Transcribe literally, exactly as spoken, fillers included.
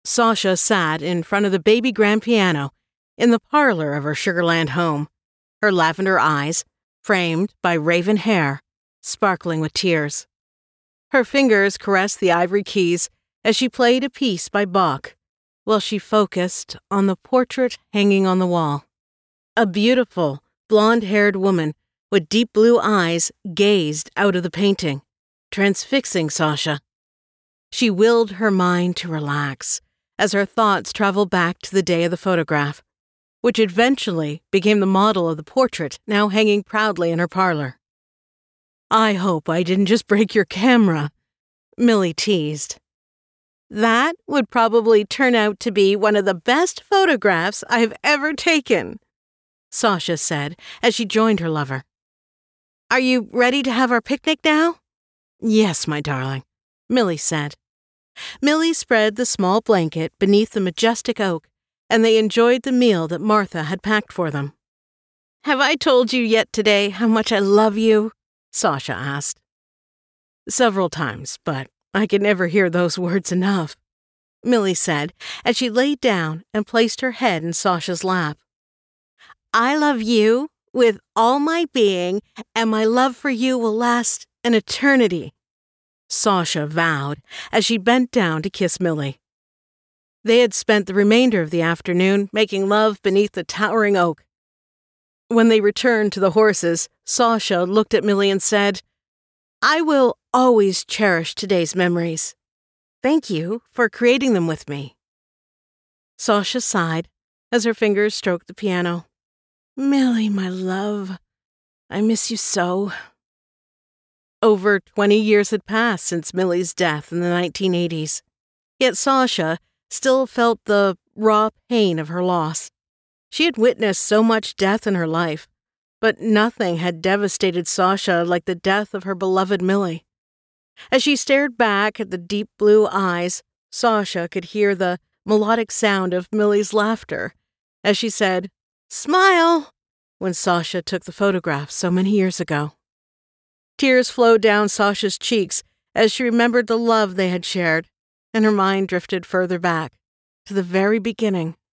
Sasha sat in front of the baby grand piano in the parlor of her Sugarland home, her lavender eyes, framed by raven hair, sparkling with tears. Her fingers caressed the ivory keys as she played a piece by Bach, while she focused on the portrait hanging on the wall. A beautiful, blonde-haired woman with deep blue eyes gazed out of the painting, transfixing Sasha. She willed her mind to relax as her thoughts traveled back to the day of the photograph, which eventually became the model of the portrait now hanging proudly in her parlor. "I hope I didn't just break your camera," Millie teased. "That would probably turn out to be one of the best photographs I've ever taken," Sasha said as she joined her lover. "Are you ready to have our picnic now?" "Yes, my darling," Millie said. Millie spread the small blanket beneath the majestic oak, and they enjoyed the meal that Martha had packed for them. "Have I told you yet today how much I love you?" Sasha asked. "Several times, but I can never hear those words enough," Millie said as she laid down and placed her head in Sasha's lap. "I love you with all my being, and my love for you will last an eternity," Sasha vowed as she bent down to kiss Millie. They had spent the remainder of the afternoon making love beneath the towering oak. When they returned to the horses, Sasha looked at Millie and said, "I will always cherish today's memories. Thank you for creating them with me." Sasha sighed as her fingers stroked the piano. "Millie, my love, I miss you so." Over twenty years had passed since Millie's death in the nineteen eighties, yet Sasha still felt the raw pain of her loss. She had witnessed so much death in her life, but nothing had devastated Sasha like the death of her beloved Millie. As she stared back at the deep blue eyes, Sasha could hear the melodic sound of Millie's laughter as she said, "Smile," when Sasha took the photograph so many years ago. Tears flowed down Sasha's cheeks as she remembered the love they had shared, and her mind drifted further back to the very beginning